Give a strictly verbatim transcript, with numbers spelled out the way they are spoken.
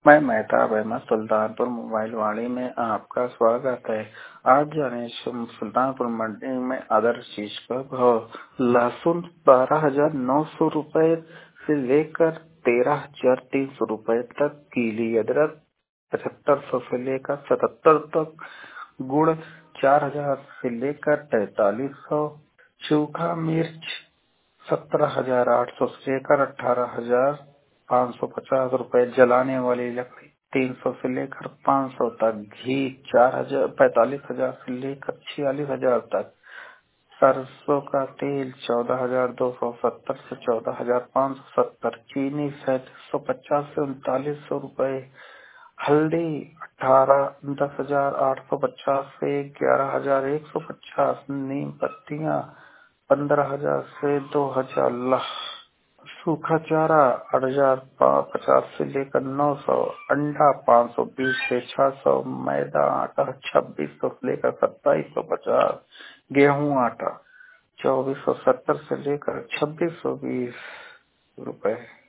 मैं मेहताब अहमद सुल्तानपुर मोबाइल वाड़ी में आपका स्वागत है। आज जाने सुल- सुल्तानपुर मंडी में अदर चीज का भाव। लहसुन बारह हजार नौ सौ रूपए से लेकर तेरह हजार तीन सौ रूपए तक कीली। अदरक पचहत्तर सौ से लेकर सतहत्तर तक। गुड़ चार हजार से लेकर तैतालीस सौ। सूखा मिर्च सत्रह हजार आठ सौ से लेकर अठारह हजार पाँच सौ पचास रूपए। जलाने वाली लकड़ी तीन सौ से लेकर पाँच सौ तक। घी चार हजार पैतालीस हजार से लेकर छियालीस हजार तक। सरसों का तेल चौदह हजार दो सौ सत्तर से चौदह हजार पाँच सौ सत्तर। चीनी सैंतीस सौ पचास से उनतालीस सौ रूपए। हल्दी अठारह दस हजार आठ सौ पचास से ग्यारह हजार एक सौ पचास। नीम पत्तियां पंद्रह हजार से दो हजार लाख। सूखा चारा आठ हजार पचास से लेकर नौ सौ। अंडा पाँच सौ बीस से छह सौ। मैदा आटा छब्बीस सौ से लेकर सत्ताईस सौ पचास। गेहूं आटा चौबीस सौ सत्तर से लेकर छब्बीस सौ बीस रुपए।